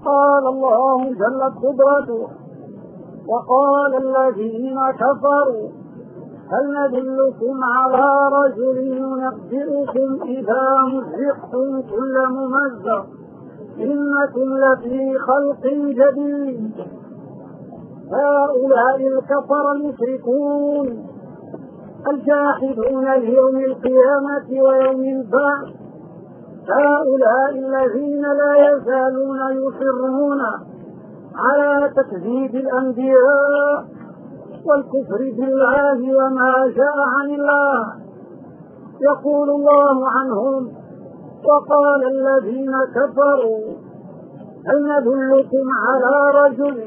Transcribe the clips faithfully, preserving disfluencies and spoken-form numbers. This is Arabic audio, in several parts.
قال الله جلت قدرته وقال الذين كفروا هل ندلكم على رجل ينبئكم إذا مزقتم كل ممزق إنكم لفي خلق جديد. هؤلاء الكفر المشركون الجاحدون ليوم القيامة ويوم البعث، هؤلاء الذين لا يزالون يصرون على تكذيب الأنبياء والكفر بالله وما جاء عن الله. يقول الله عنهم وقال الذين كفروا هل ندلكم على رجل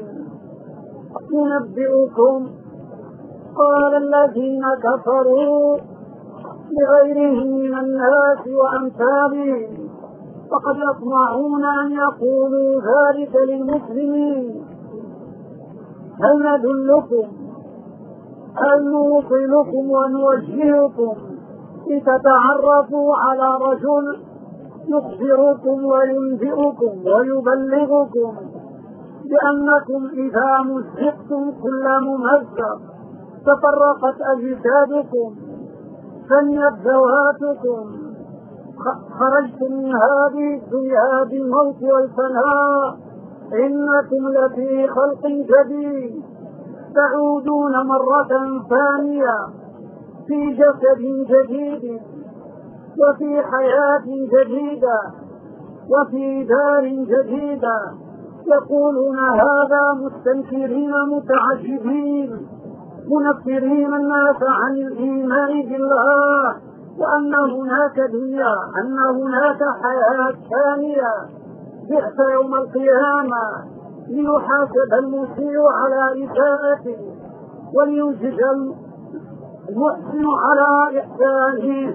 ينبئكم. قال الذين كفروا لغيرهم من الناس وأمثالهم فقد يطمعون أن يقولوا ذلك للمسلمين. هل ندلكم هل نوصلكم ونوجهكم لتتعرفوا على رجل يخبركم وينبئكم ويبلغكم بأنكم إذا مزقتم كل ممزق تفرقت أجسادكم فنيت ذواتكم خرجتم من هذه الدنيا بالموت والفناء إنكم لفي خلق جديد تعودون مرة ثانية في جسد جديد وفي حياة جديدة وفي دار جديدة. يقولون هذا مستنكرين متعجبين منفرين الناس عن الإيمان بالله وأن هناك دنيا أن هناك حياة ثانية بئس يوم القيامة ليحاسب المسيء على إساءته وليجزى المحسن على إحسانه.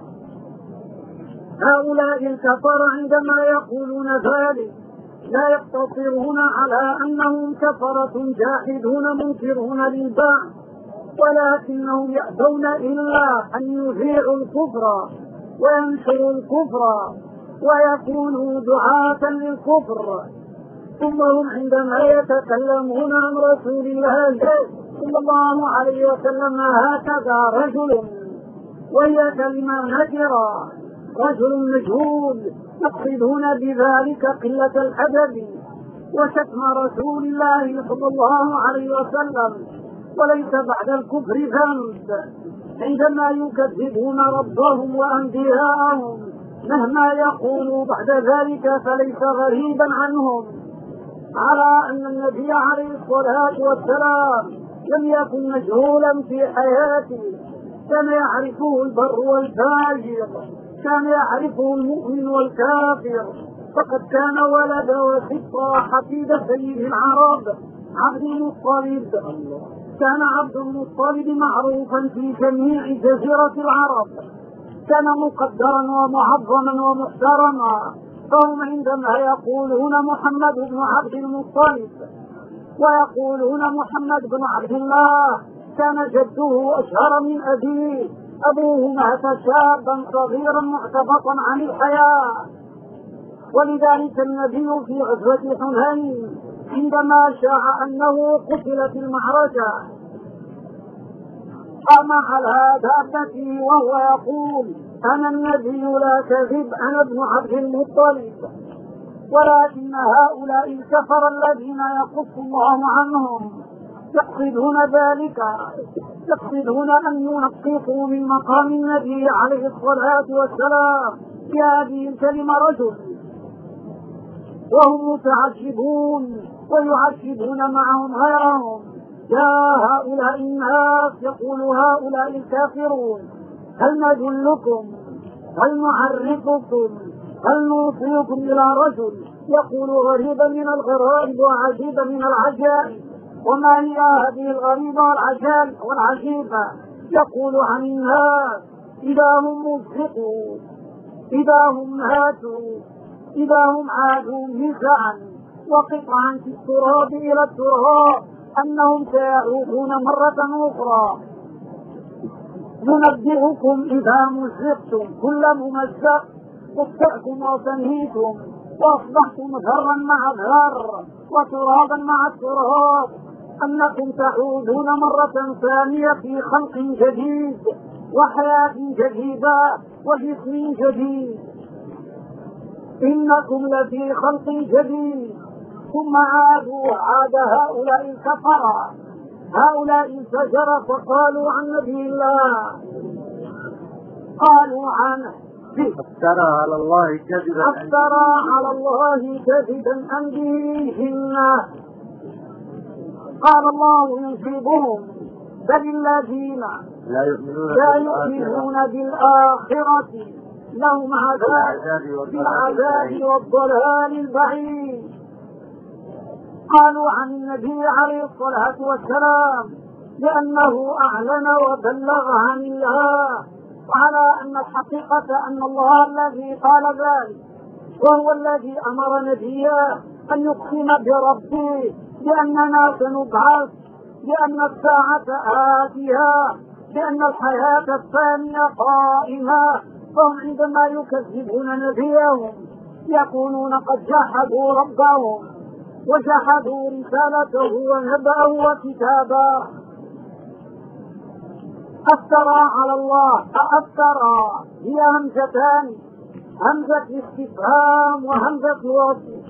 هؤلاء الكفر عندما يقولون ذلك لا يقتصرون على أنهم كفرة جاحدون منكرون للبعث ولكنهم يأبون إلا أن يذيعوا الكفر وينشروا الكفر ويكونوا دعاة للكفر. ثم هم عندما يتكلمون عن رسول الله صلى الله عليه وسلم هكذا رجل وهي كلمة نكرة رجل مجهول يقصدون بذلك قلة الأدب وشتم رسول الله صلى الله عليه وسلم وليس بعد الكفر ذنب عندما يكذبون ربهم وأنبياءهم مهما يقولوا بعد ذلك فليس غريبا عنهم على أن النبي عليه الصلاة والسلام لم يكن مجهولا في حياته كان يعرفه البر والفاجر كان يعرفه المؤمن والكافر فقد كان ولد وفطرة حفيد سيد العرب عبد المطلب. كان عبد المطلب معروفا في جميع جزيرة العرب كان مقدرا ومعظما ومحترما. فهم عندما يقولون محمد بن عبد المطلب ويقولون محمد بن عبد الله كان جده أشهر من أبيه أبوه مات شابا صغيرا معتبطا عن الحياة. ولذلك النبي في غزوة حنين عندما شاع أنه قتل في المعركة قام على دابته وهو يقول أنا النبي لا كذب أنا ابن عبد المطلب. ولكن هؤلاء الكفر الذين يقص الله عنهم يقصدون ذلك يقصدون أن ينقصوا من مقام النبي عليه الصلاة والسلام في هذه الكلمة رجل وهم متعجبون ويعجبون معهم غيرهم. يا هؤلاء الناس يقول هؤلاء الكافرون هل ندلكم هل نعرفكم هل نوصلكم إلى رجل يقول غريبا من الغرائب وعجيبا من العجائب. وما هي هذه الغريبة والعجيبة؟ يقول عن الناس إذا هم مزقوا إذا هم ماتوا إذا هم عادوا نزعا وقطعا في التراب إلى التراب أنهم سيعودون مرة أخرى. ننبئكم إذا مزقتم كل ممزق قطعتم وتنهيتم وأصبحتم ذرا مع الذر وترابا مع التراب، أنكم تعودون مرة ثانية في خلق جديد وحياة جديدة وجسم جديد. إنكم لفي خلق جديد. ثم عادوا عاد هؤلاء الكفرة، هؤلاء الفجرة، فقالوا عن نبي الله، قالوا عنه افترى على الله كذبا افترى على الله كذبا أم به جنة. قال الله يجيبهم بل الذين لا يؤمنون, لا يؤمنون بالآخرة لهم عذاب في العذاب والضلال البعيد. قالوا عن النبي عليه الصلاة والسلام لأنه أعلن وبلغ عن الله، وعلى أن الحقيقة أن الله الذي قال ذلك وهو الذي أمر نبيه أن يقسم بربه بأننا سنبعث، بأن الساعة آتية، بأن الحياة الثانية قائمة. فهم عندما يكذبون نبيهم يقولون قد جحدوا ربهم وجحدوا رسالته ونبأه وكتابه. أفترى على الله، أفترى هي همزتان، همزة استفهام وهمزة وصف.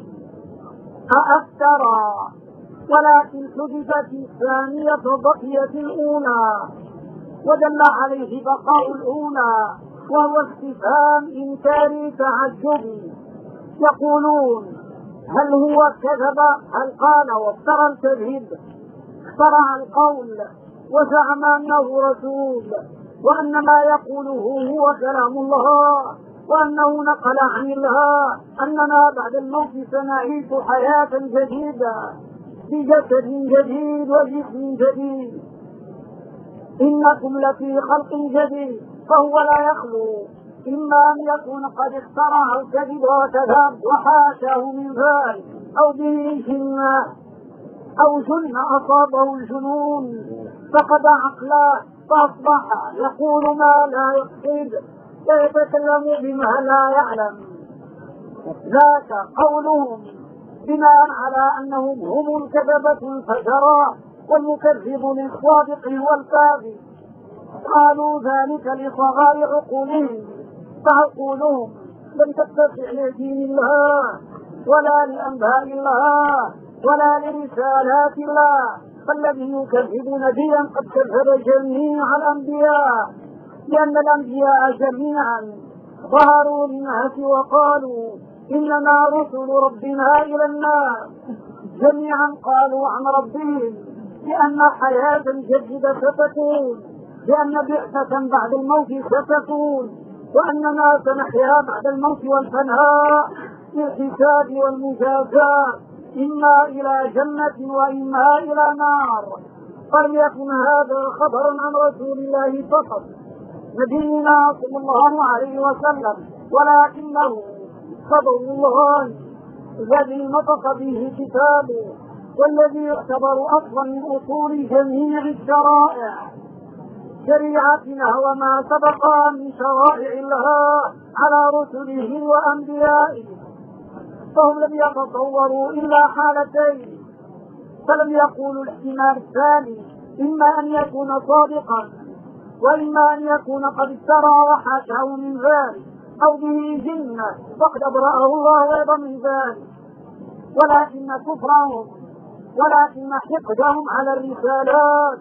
أفترى ولكن حذفت الثانية بقيت الأولى ودل عليه بقاء الأولى، وهو استفهام إنكاري تعجبي. يقولون هل هو كذب؟ هل قال وافترى الكذب؟ اخترع القول وزعم أنه رسول، وأن ما يقوله هو كلام الله، وأنه نقل عن الله أننا بعد الموت سنعيش حياة جديدة بجسد جديد وجسم جديد. إنكم لفي خلق جديد. فهو لا يخلو إما أن يكون قد اخترع الكذب وكذب وحاشاه من ذلك، أو به جنة أو جن أصابه الجنون فقد عقله فأصبح يقول ما لا يقصد ويتكلم بما لا يعلم. ذاك قولهم بناء على أنهم هم الكذبة الفجرة والمكذب للصادق والكاذب. قالوا ذلك لصغار عقولهم، فعقولهم لم تتسع لدين الله ولا لأنباء الله ولا لرسالات الله. فالذي يكذب نبيا قد كذب جميع الأنبياء، لأن الأنبياء جميعا ظهروا للناس وقالوا إننا رسل ربنا إلى الناس. جميعا قالوا عن ربهم بأن حياة جديدة ستكون، بأن بعثة بعد الموت ستكون، وأننا سنحيا بعد الموت والفناء للحساب والمجازاة، إما إلى جنة وإما إلى نار. فلم يكن هذا خبرا عن رسول الله فقط نبينا صلى الله عليه وسلم، ولكنه خبر الله الذي نطق به كتابه، والذي يعتبر أصلا من أصول جميع الشرائع، شريعتنا وما سبق من شرائع الله على رسله وأنبيائه. فهم لم يتصوروا إلا حالتين، فلم يقولوا الاحتمال الثاني إما أن يكون صادقا وإما أن يكون قد افترى وحاشاه من ذلك، أو به جنة فقد أبرأه الله أيضا من ذلك. ولكن كفرهم ولكن حقدهم على الرسالات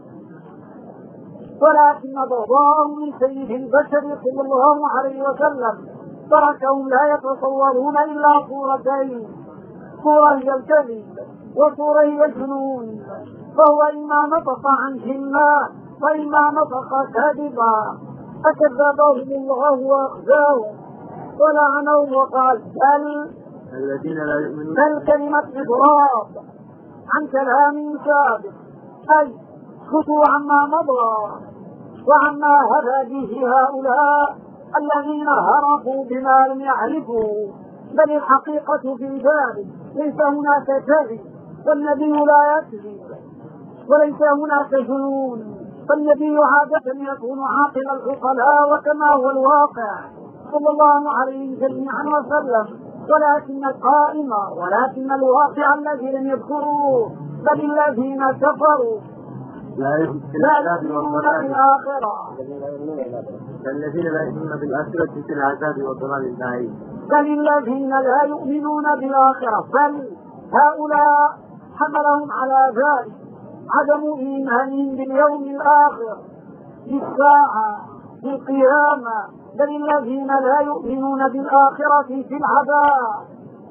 ولكن بغضاهم من سيد البشر صلى الله عليه وسلم تركهم لا يتصورون إلا صورتين، صورة هي الكذب وصورة هي الجنون. فهو إما نطق عن جنة وإما نطق كذبا، فكذبهم الله وأخزاهم ولعنهم وقال بل الذين لا يؤمنون بل كلمة إضراب عن كلام سابق، أي خطوا عما مضى وعما هدى به هؤلاء الذين هربوا بما لم يعرفوا. بل الحقيقة في ذلك ليس هناك كذب، فالنبي لا يكذب، وليس هناك جنون، فالنبي عادة يكون عاقل العقلاء وكما هو الواقع صلى الله عليه جميعا وسلم. ولكن القائم ولكن الواقع الذي لم يذكروه بل الذين كفروا لا يؤمنون بالآخرة الذين لا يؤمنون بالآخرة في العذاب والضلال البعيد بل الذين لا يؤمنون بالآخرة بل هؤلاء حملهم على ذلك عدم إيمانهم باليوم الآخر بالساعة بالقيامة بل الذين لا يؤمنون بالآخرة في العذاب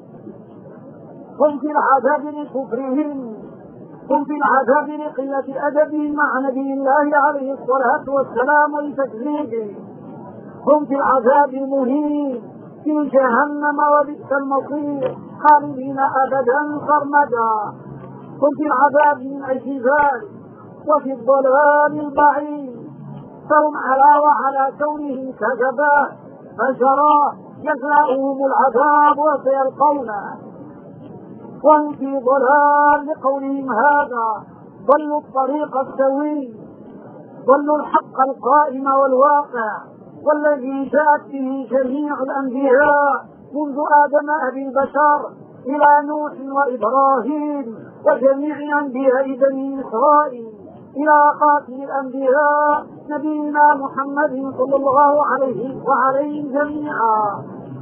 هم في العذاب لكفرهم هم في العذاب لقلة أدبهم مع نبي الله عليه الصلاة والسلام ولتكذيبه هم في العذاب المهين في جهنم وبئس المصير خالدين أبدا سرمدا هم في العذاب من أجل ذلك وفي الضلال البعيد فهم على وعلى كونهم كذبا فجرى يكلأهم العذاب وسيلقونه وهم في ضلال لقولهم هذا ضلوا الطريق السوي ضلوا الحق القائم والواقع والذي جاءت به جميع الأنبياء منذ آدم أبي البشر إلى نوح وإبراهيم وجميع أنبياء بني إسرائيل إلى خاتم الأنبياء نبينا محمد صلى الله عليه وعليهم جميعا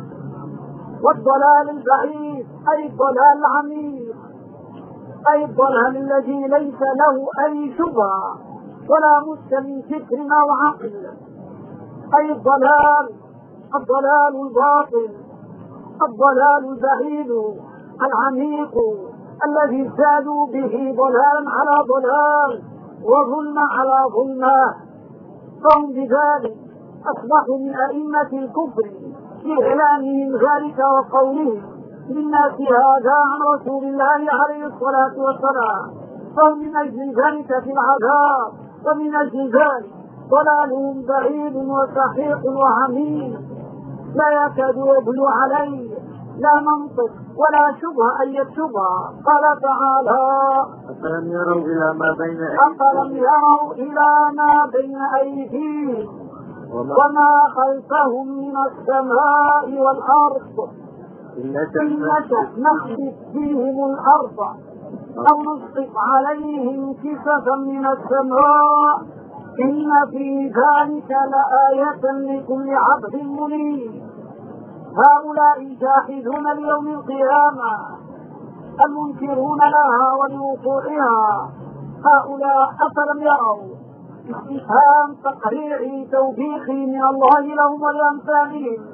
والضلال البعيد أي الضلال العميق أي الضلال الذي ليس له أي شبهة ولا مس من فكر أو عقل أي الضلال الضلال الباطل الضلال البعيد العميق الذي ازدادوا به ضلالا على ضلال وظلم على ظلمه فهم بذلك أصبحوا من أئمة الكفر بإعلانهم ذلك وقولهم للناس هذا عن رسول الله عليه الصلاة والسلام فهم من أجل ذلك في العذاب ومن أجل ذلك ضلالهم بعيد وسحيق وعميق لا يكاد يبلو عليه لا منطق ولا شبهة أي شبهة قال تعالى أفلم يروا إلى ما بين أفلم يروا إلى ما بين أيديهم وما خلفهم من السماء والأرض إن نشأ نخسف فيهم الأرض أو نسقط عليهم كسفا من السماء إن في ذلك لآية لكل عبد منيب هؤلاء جاحدون ليوم القيامة المنكرون لها ولوقوعها هؤلاء أفلم يروا استفهام تقريعي توبيخي من الله لهم ولأمثالهم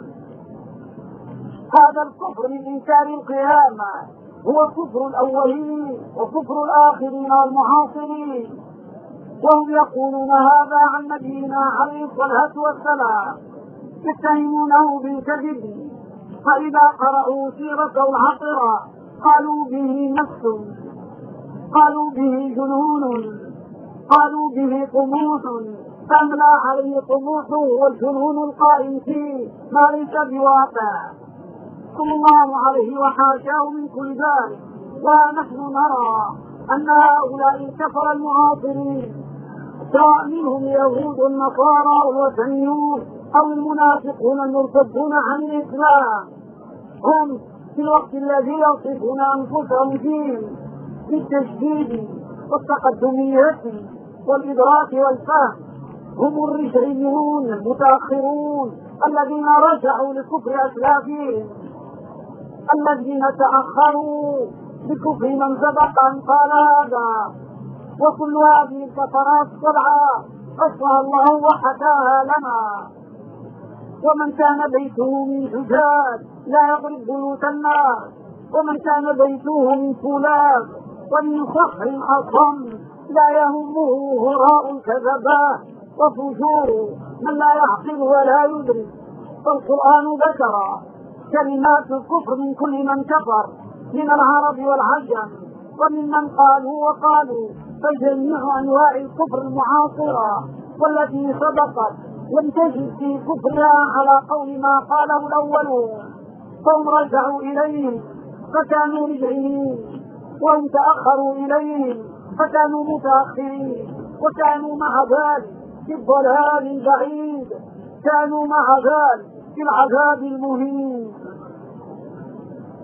هذا الكفر من إنكار القيامة هو كفر الأولين وكفر الآخرين والمعاصرين وهم يقولون هذا عن نبينا عليه الصلاة والسلام يتهمونه بالكذب فإذا قرأوا سيرته العطرة قالوا به نفس قالوا به جنون قالوا به طموح تملى عليه طموحه والجنون القائم فيه ما ليس بواقع صلى الله عليه وحاشاه من كل ذلك ونحن نرى أن هؤلاء الكفر المعاصرين سواء منهم اليهود والنصارى والوثنيون أو المنافقون المرتدون عن الإسلام هم في الوقت الذي يصفون أنفسهم فيه بالتشديد والتقدمية والإدراك والفهم هم الرجعيون المتأخرون الذين رجعوا لكفر أسلافهم الذين تأخروا بكفر من سبق أن قال هذا وكل هذه الكفرات السبعة قصها الله وحكاها لنا ومن كان بيته من زجاج لا يضرب بيوت الناس ومن كان بيته من فولاذ ومن صخر أصم لا يهمه هراء الكذبات وفجور من لا يعقل ولا يدرك فالقرآن ذكر كلمات الكفر من كل من كفر من العرب والعجم وممن قالوا وقالوا فجميع أنواع الكفر المعاصرة والتي سبقت لم تجد في كفرها على قول ما قاله الأولون فهم رجعوا إليهم فكانوا رجعين وهم تأخروا إليهم فكانوا متأخرين وكانوا مع ذلك في الضلال البعيد كانوا مع ذلك في العذاب المهين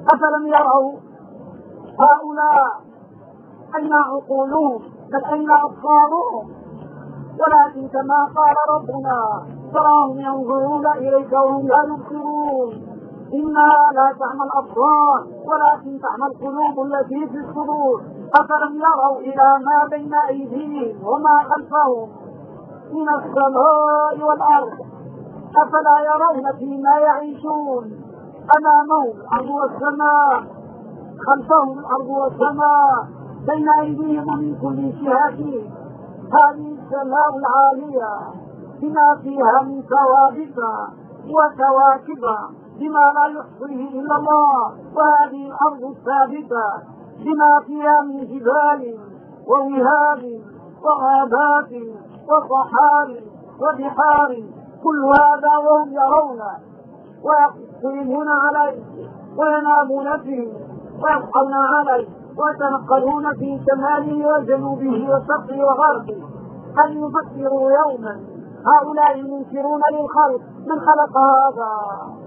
أفلم يروا هؤلاء أين عقولهم بل أين أبصارهم؟ ولكن كما قال ربنا تراهم ينظرون إليك وهم لا يبصرون إنها لا تعمى الأبصار ولكن تعمى القلوب التي في الصدور. أفلم يروا إلى ما بين أيديهم وما خلفهم من السماء والأرض أفلا يرون فيما يعيشون أمامهم الأرض والسماء خلفهم الأرض والسماء بين أيديهم ومن كل جهة هذه السماء العالية بما فيها من ثوابت وكواكب بما لا يحصيه إلا الله وهذه الأرض الثابتة بما فيها من جبال ووهاب وغابات وصحار وبحار كل هذا وهم يرون ويقيمون عليه وينامون فيه ويصحون عليه ويتنقلون في شماله وجنوبه وشرقه وغربه. هل يفكروا يوما هؤلاء المنكرون للخلق من خلق هذا؟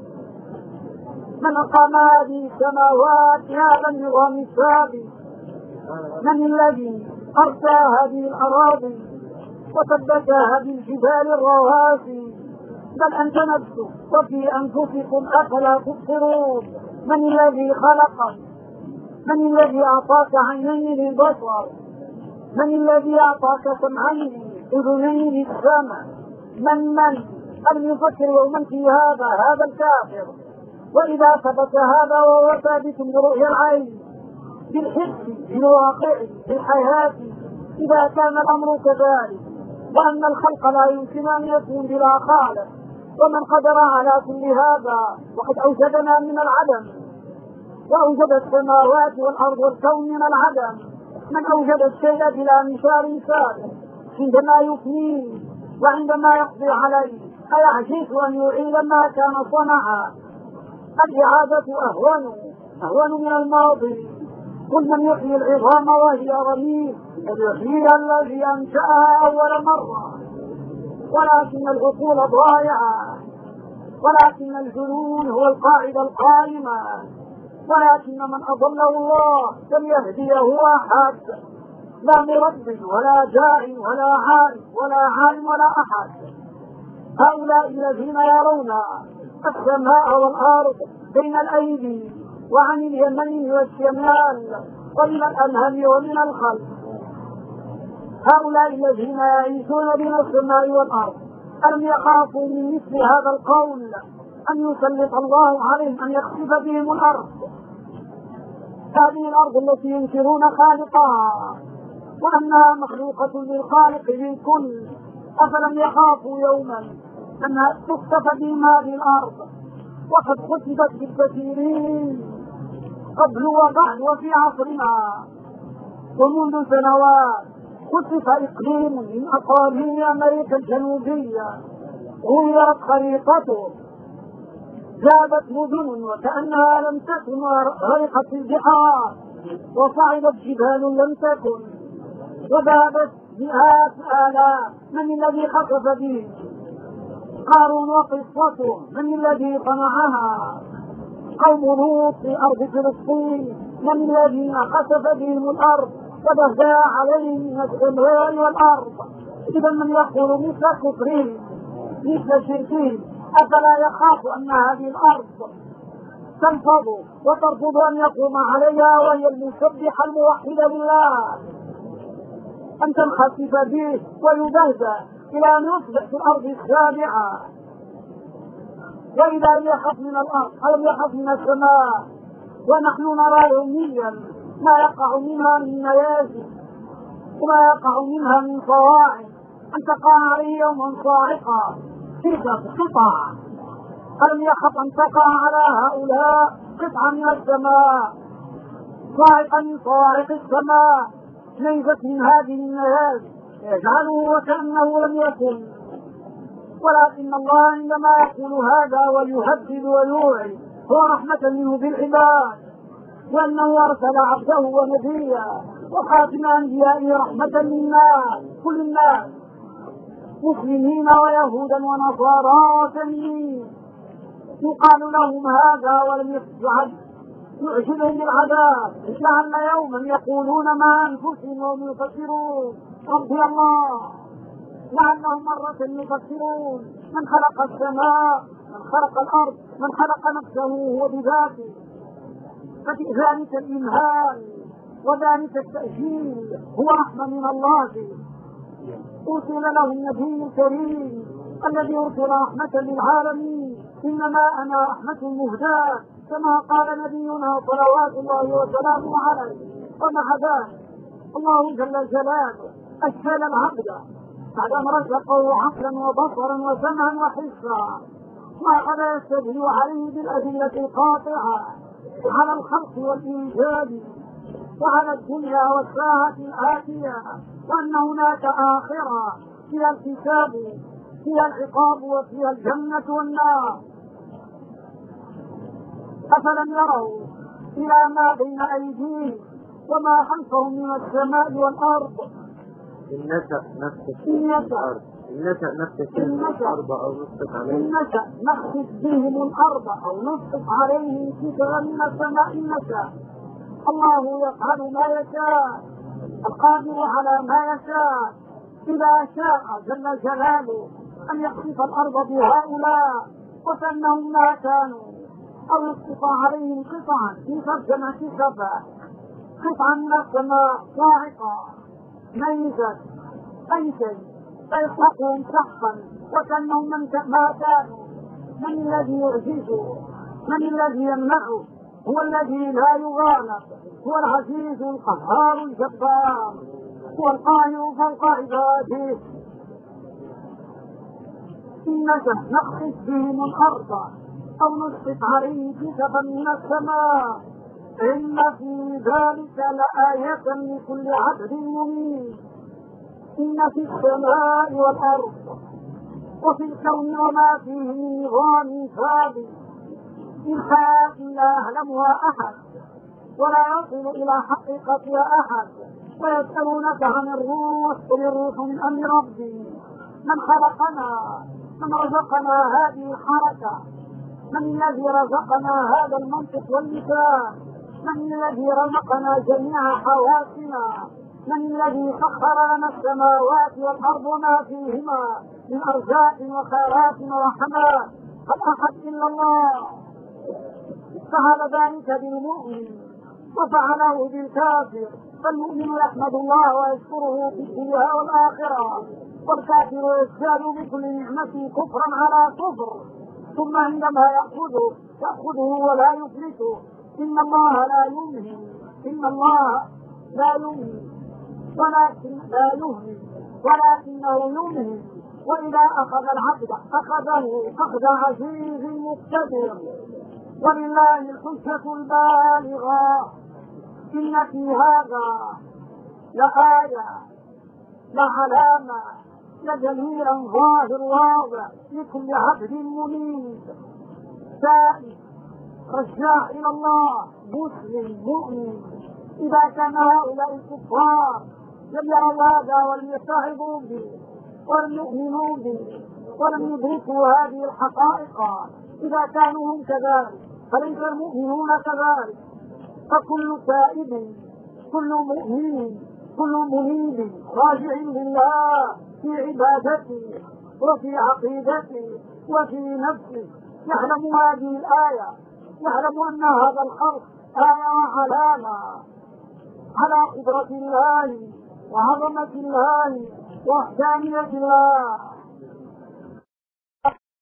من أقام هذه السماوات هذا النظام الثابت؟ من الذي أرسى هذه الأراضي وثبتها بالجبال الرواسي؟ بل أنت نفسك وفي أنفسكم أفلا تبصرون. من الذي خلقك؟ من الذي أعطاك عينين للبصر؟ من الذي أعطاك سمعين أذنين للسمع؟ من من أن يفكر يوما في هذا هذا الكافر؟ وإذا ثبت هذا وهو ثابت برؤيا العين بالحس بالواقع بالحياة إذا كان الأمر كذلك وأن الخلق لا يمكن أن يكون بلا خالق ومن قدر على كل هذا وقد أوجدنا من العدم وأوجد السماوات والأرض والكون من العدم. من أوجد الشيء بلا مثال سابق عندما يفنيه وعندما يقضي عليه أيعجز أن يعيد ما كان صنعا؟ الإعادة أهون أهون من الماضي. قل من يحيي العظام وهي رميم قل يحييها الذي أنشأها أول مرة. ولكن العقول ضائعة ولكن الجنون هو القاعدة القائمة ولكن من أضله الله لم يهديه أحد لا مرد ولا جاء ولا عالم ولا عالم ولا أحد. هؤلاء الذين يرون السماء والأرض بين الأيدي وعن اليمين والشمال ومن الأمام ومن الخلف هؤلاء الذين يعيشون بين السماء والأرض ألم يخافوا من مثل هذا القول أن يسلط الله عليهم أن يخسف بهم الأرض هذه الأرض التي ينكرون خالقها وأنها مخلوقة للخالق للكل؟ أفلم يخافوا يوما أنها تخسف بهم هذه الأرض وقد خسفت بالكثيرين قبل وبعد وفي عصرنا ومنذ سنوات خسف إقليم من أقاليم أمريكا الجنوبية غيرت خريطته زادت مدن وكأنها لم تكن غرقت البحار وصعدت جبال لم تكن وذهبت مئات آلاف. من الذي خسف به؟ قارون وقصته. من الذي صنعها؟ قوم لوط في أرض فلسطين. من الذين خسف بهم الأرض وبهدى عليهم من السماء والأرض؟ إذا من يقول مثل كفرهم مثل شركهم أفلا يخاف أن هذه الأرض تنفض وترفض أن يقوم عليها وهي المسبحة الموحدة لله أن تنخسف به ويبهدى إلى أن يصبح في الأرض السابعة؟ وإذا لم يخف من الأرض ألم يخف من السماء؟ ونحن نرى يوميا ما يقع منها من نيازك وما يقع منها من صواعق أن تقع عليه يوما صاعقة تلك قطع. ألم يخف أن تقع على هؤلاء قطعة من السماء صاعقة من صواعق السماء نيزت من هذه النيازك يجعله وكأنه لم يكن؟ ولكن الله عندما يقول هذا ويهدد ويوعي هو رحمة منه بالعباد وأنه أرسل عبده ونبيه وخاتم أنبيائه رحمة للناس كل الناس مسلمين ويهودا ونصارى وثنيين يقال لهم هذا ولم يفعل يعجلهم بالعذاب لعل يوما يقولون مع أنفسهم وهم يفكرون ربي الله، لعلهم مرة يفكرون من خلق السماء، من خلق الأرض، من خلق نفسه هو بذاته. ففي ذلك الإمهال وذلك التأجيل هو رحمة من الله. أرسل له النبي الكريم الذي أرسل رحمة للعالمين، إنما أنا رحمة مهداة كما قال نبينا صلوات الله وسلامه عليه. ومع ذلك الله جل جلاله أشهد العبد بعدما رزقه عقلا وبصرا وسمعا وحسا، وأخذ يستدل عليه بالأدلة القاطعة على الخلق والإيجاد وعلى الدنيا والساعة الآتية، وأن هناك آخرة فيها الحساب فيها العقاب وفيها الجنة والنار. أفلم يروا إلى ما بين أيديهم وما خلفهم من السماء والأرض؟ إن نشأ نخسف إن بهم نشأ الأرض إن نشأ نخسف بهم الأرض أو نسقط إن عليهم نشأ نخسف بهم الأرض أو نسقط عليهم كسرا من السماء. إن نشأ الله يفعل ما يشاء، القادر على ما يشاء. إذا شاء جل جلاله أن يخسف الأرض بهؤلاء وكأنهم ما كانوا، أو يسقط عليهم قطعا في ترجمة كسفا، قطعا من السماء صاعقة ميزة أي شيء فيسحقهم سحقا وكأنهم من ما كانوا. من الذي يعجزه؟ من الذي يمنعه؟ هو الذي لا يغالب، هو العزيز القهار الجبار، هو القاهر فوق عباده. إن نشأ نخسف بهم الأرض أو نسقط عليهم كسفا من السماء إن في ذلك لآية لكل عبد منيب. إن في السماء والأرض وفي الكون وما فيه من نظام ثابت الحياة لا يعلمها أحد ولا يصل إلى حقيقتها أحد. ويسألونك عن الروح قل الروح من أمر ربي. من خلقنا؟ من رزقنا هذه الحركة؟ من الذي رزقنا هذا المنطق واللسان؟ من الذي رزقنا جميع حواسنا؟ من الذي سخر لنا السماوات والأرض وما فيهما من أرزاق وخيرات ورحمات؟ هل أحد إلا الله؟ فعل ذلك بالمؤمن وفعله بالكافر، فالمؤمن يحمد الله ويشكره في الدنيا والآخرة، والكافر يزداد بكل نعمة كفرا على كفر، ثم عندما يأخذه يأخذه ولا يفلته. إن الله لا يمهل إن الله لا يمهل ولكن لا يهمل ولكنه يمهل، وإذا أخذ العبد أخذه أخذ عزيز مقتدر. ولله الحجة البالغة. إن في هذا لآية لعلامة لدليلا ظاهر واضح لكل عبد منيب سائل رجاع إلى الله مسلم مؤمن. إذا كان هؤلاء الكفار لم يروا هذا ولم يستعظوا به ولم يؤمنوا به ولم يدركوا هذه الحقائق، إذا كانوا هم كذلك فليس المؤمنون كذلك. فكل تائب كل مؤمن كل منيب راجع لله في عبادته وفي عقيدته وفي نفسه يعلم هذه الآية، يعلم أن هذا الخلق آية وعلامة على قدرة الله وعظمة الله ووحدانية الله